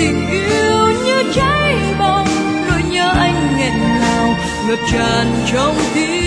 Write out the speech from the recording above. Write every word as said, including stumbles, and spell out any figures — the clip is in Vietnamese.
tình yêu như cháy bỏng, nỗi nhớ anh nghẹn ngào ngập tràn trong tim.